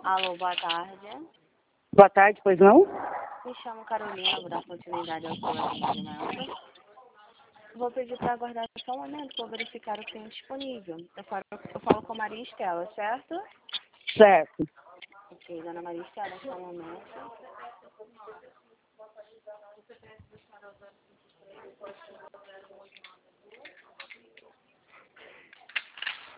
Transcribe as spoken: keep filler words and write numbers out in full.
Alô, boa tarde. Boa tarde, pois não? Me chamo Carolina, vou dar continuidade ao seu atendimento. Vou pedir para aguardar só um momento para verificar o que tem disponível. Eu falo, eu falo com a Maria Estela, certo? Certo. Ok, dona Maria Estela, só um momento.